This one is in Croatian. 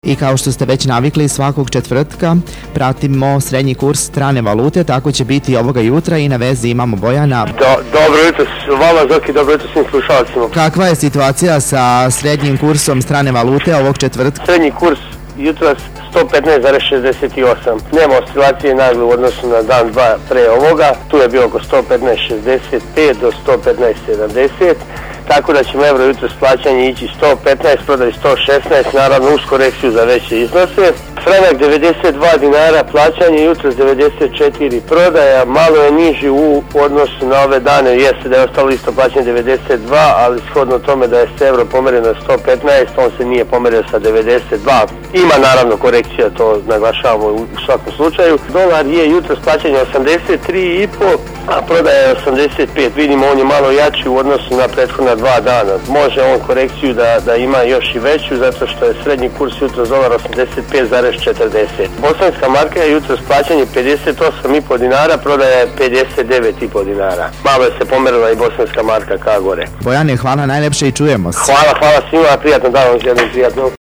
I kao što ste već navikli, svakog četvrtka pratimo srednji kurs strane valute, tako će biti ovoga jutra i na vezi imamo Bojana. Dobro jutro, vama Zoki, dobro jutro svim slušalcima. Kakva je situacija sa srednjim kursom strane valute ovog četvrtka? Srednji kurs jutros 115,68. Nema oscilacije nagle u odnosu na dan dva pre ovoga. Tu je bio oko 115,65 do 115,70. Tako da ćemo euro jutros plaćanje ići 115, prodaj 116, naravno uz korekciju za veće iznose. Franak 92 dinara, plaćanje jutros 94 prodaja, malo je niži u odnosu na ove dane, jeste da je ostalo isto plaćanje 92, ali shodno tome da je se euro pomerio na 115, on se nije pomerio sa 92. Ima naravno korekcija, to naglašavamo u svakom slučaju. Dolar je jutros plaćanje 83,5, a prodaja je 85. Vidimo on je malo jači u odnosu na prethodna 2 dana. Može on korekciju da ima još i veću, zato što je srednji kurs jutros dolar 85,40. Bosanska marka je jutros plaćanje 58,5 dinara, prodaja je 59,5 dinara. Malo je se pomerila i bosanska marka ka gore. Bojane, hvala najlepše i čujemo se. Hvala svima, prijatno dan vam želim, prijatno.